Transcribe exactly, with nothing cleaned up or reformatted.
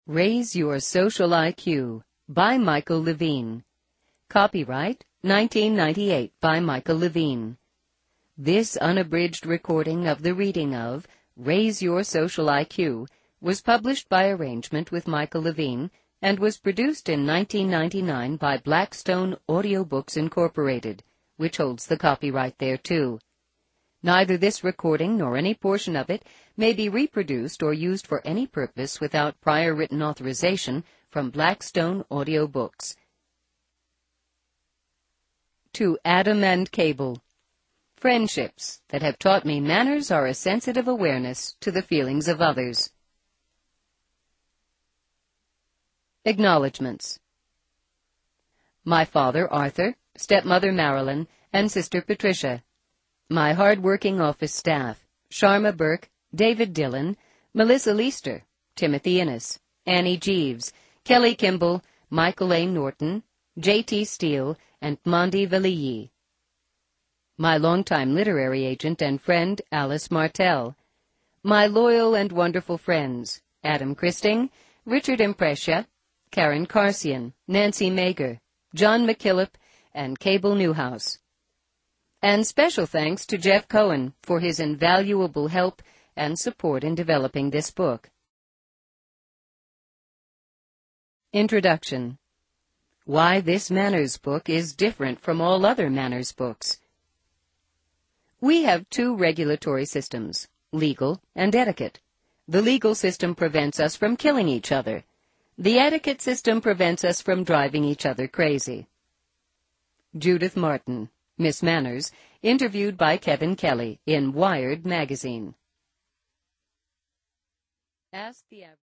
Raise Your Social I Q by Michael Levine. Copyright nineteen ninety-eight by Michael Levine. This unabridged recording of the reading of Raise Your Social I Q was published by arrangement with Michael Levine and was produced in nineteen ninety-nine by Blackstone Audiobooks Incorporated, which holds the copyright thereto. Neither this recording nor any portion of it may be reproduced or used for any purpose without prior written authorization from Blackstone Audiobooks. To Adam and Cable. Friendships that have taught me manners are a sensitive awareness to the feelings of others. Acknowledgements. My father, Arthur, stepmother, Marilyn, and sister, Patricia. My hard-working office staff, Sharma Burke, David Dillon, Melissa Leaster, Timothy Innes, Annie Jeeves, Kelly Kimball, Michael A. Norton, J T Steele, and Mondi Valiyi. My longtime literary agent and friend, Alice Martell. My loyal and wonderful friends, Adam Christing, Richard Impresia, Karen Carsian, Nancy Mager, John McKillop, and Cable Newhouse. And special thanks to Jeff Cohen for his invaluable help and support in developing this book. Introduction. Why this manners book is different from all other manners books. We have two regulatory systems, legal and etiquette. The legal system prevents us from killing each other. The etiquette system prevents us from driving each other crazy. Judith Martin, Miss Manners, interviewed by Kevin Kelly in Wired magazine. Ask the